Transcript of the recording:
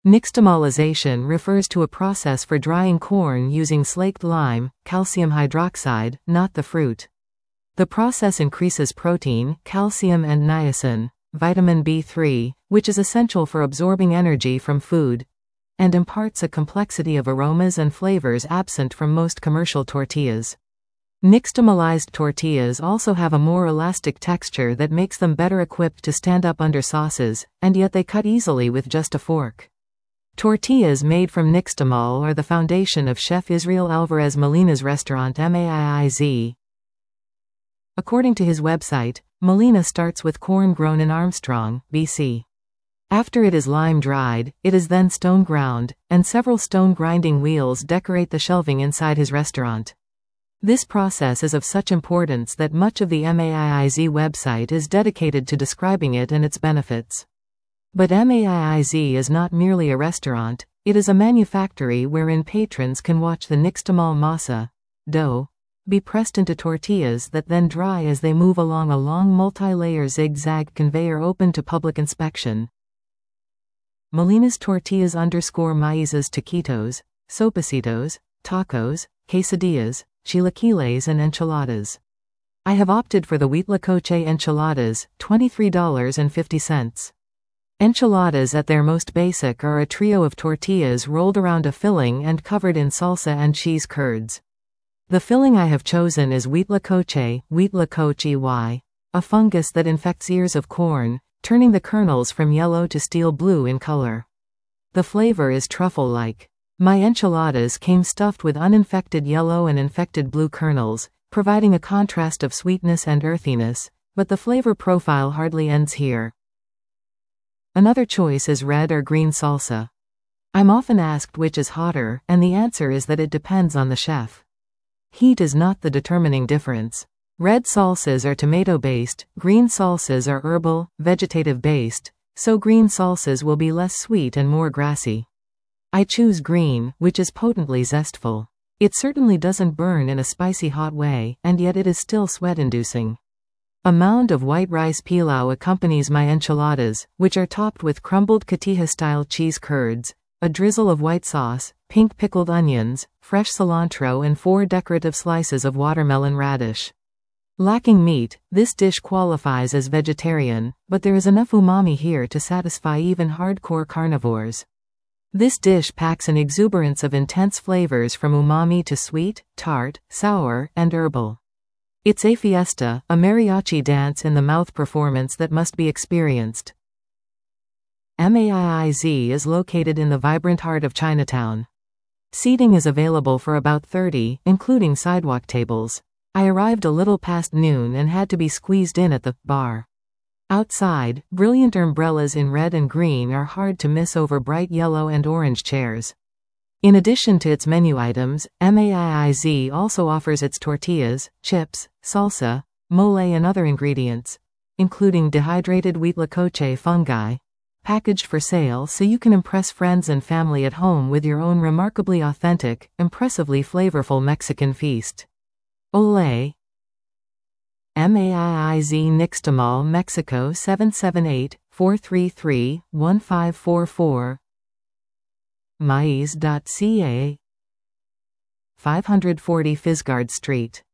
Nixtamalization refers to a process for drying corn using slaked lime, calcium hydroxide, not the fruit. The process increases protein, calcium and niacin, vitamin B3, which is essential for absorbing energy from food, and imparts a complexity of aromas and flavors absent from most commercial tortillas. Nixtamalized tortillas also have a more elastic texture that makes them better equipped to stand up under sauces, and yet they cut easily with just a fork. Tortillas made from nixtamal are the foundation of Chef Israel Alvarez Molina's restaurant Maiz. According to his website, Molina starts with corn grown in Armstrong, BC. After it is lime dried, it is then stone ground, and several stone grinding wheels decorate the shelving inside his restaurant. This process is of such importance that much of the Maiz website is dedicated to describing it and its benefits. But Maiz is not merely a restaurant, it is a manufactory wherein patrons can watch the nixtamal masa, dough, be pressed into tortillas that then dry as they move along a long multi-layer zigzag conveyor open to public inspection. Molina's tortillas _maizes taquitos, sopecitos, tacos, quesadillas, chilaquiles and enchiladas. I have opted for the huitlacoche enchiladas, $23.50. Enchiladas at their most basic are a trio of tortillas rolled around a filling and covered in salsa and cheese curds. The filling I have chosen is huitlacoche Y, a fungus that infects ears of corn, turning the kernels from yellow to steel blue in color. The flavor is truffle-like. My enchiladas came stuffed with uninfected yellow and infected blue kernels, providing a contrast of sweetness and earthiness, but the flavor profile hardly ends here. Another choice is red or green salsa. I'm often asked which is hotter, and the answer is that it depends on the chef. Heat is not the determining difference. Red salsas are tomato-based, green salsas are herbal, vegetative-based, so green salsas will be less sweet and more grassy. I choose green, which is potently zestful. It certainly doesn't burn in a spicy hot way, and yet it is still sweat-inducing. A mound of white rice pilau accompanies my enchiladas, which are topped with crumbled cotija-style cheese curds, a drizzle of white sauce, pink pickled onions, fresh cilantro and 4 decorative slices of watermelon radish. Lacking meat, this dish qualifies as vegetarian, but there is enough umami here to satisfy even hardcore carnivores. This dish packs an exuberance of intense flavors from umami to sweet, tart, sour, and herbal. It's a fiesta, a mariachi dance in the mouth performance that must be experienced. Maiz is located in the vibrant heart of Chinatown. Seating is available for about 30, including sidewalk tables. I arrived a little past noon and had to be squeezed in at the bar. Outside, brilliant umbrellas in red and green are hard to miss over bright yellow and orange chairs. In addition to its menu items, Maiz also offers its tortillas, chips, salsa, mole and other ingredients, including dehydrated huitlacoche fungi, packaged for sale so you can impress friends and family at home with your own remarkably authentic, impressively flavorful Mexican feast. Ole. Maiz Nixtamal, Mexico 778-433-1544. Maiz.ca 540 Fisgard Street.